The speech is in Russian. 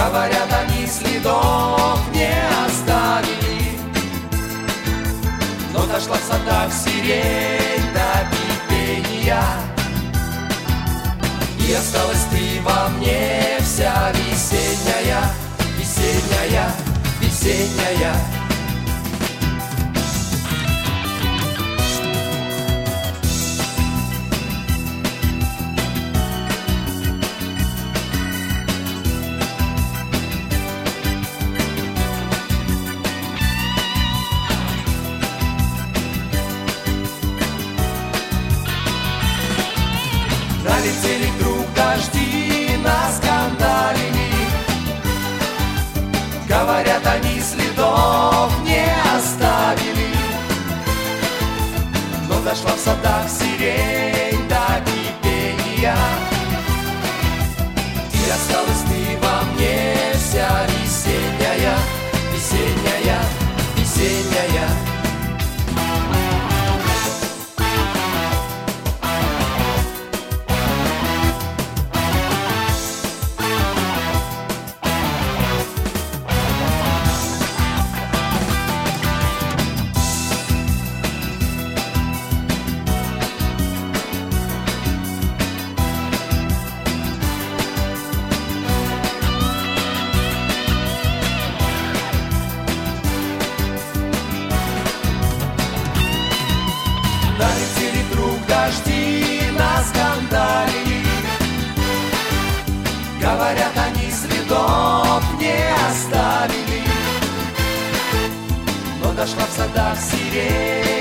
Говорят, они следов не оставили, но дошла в садах сирень до кипения, и осталась ты во мне вся весенняя, весенняя, весенняя. Налетели вдруг дожди, наскандалили. Говорят, они следов не оставили, но дошла в садах сирень до кипения, и осталась ты во мне вся весенняя, весенняя, весенняя. Налетели вдруг дожди, наскандалили. Говорят, они следов не оставили, но дошла в садах сирень